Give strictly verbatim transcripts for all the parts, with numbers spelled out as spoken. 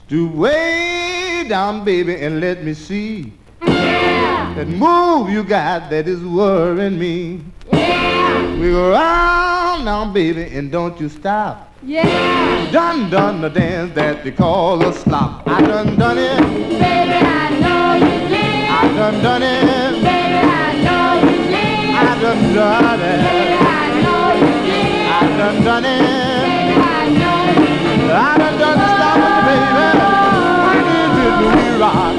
Stoop way down, baby, and let me see. Yeah. That move you got that is worrying me. Yeah. We go round now, baby, and don't you stop. Yeah. Done done the dance that they call a slop. I done done it. Baby, I know you did. I done done it. Baby, I know you did. I done done it. Baby, I know you did. I done done it. Baby, I know you did. I done done the stop with the baby. I did it the we rock.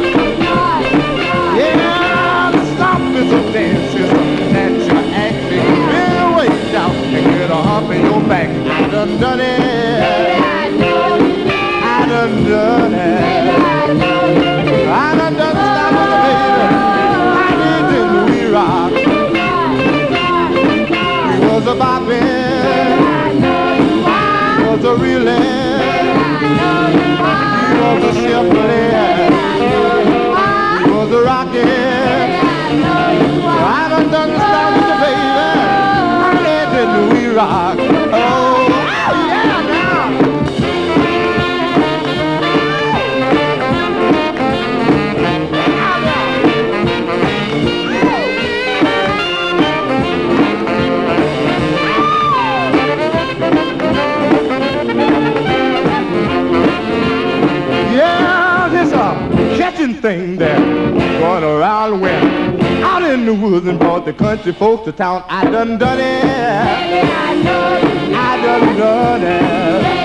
Yeah, the stop is a dance system that you actually feel way down and get a hump in your back. I done done it. Baby, I know you did. I done done it. Baby, I know you did. I done done the stop with the baby. I did it the we rock. We was a bopping. I know you are. We was a reeling. I know you are. We was a shuffling. We was a rocking. I know you are. I done done the stop with the baby. I did it the we rock. Oh, yeah, now. Thing there going around when out in the woods and brought the country folks to town. I done done it. Baby, I know you did. I done done it.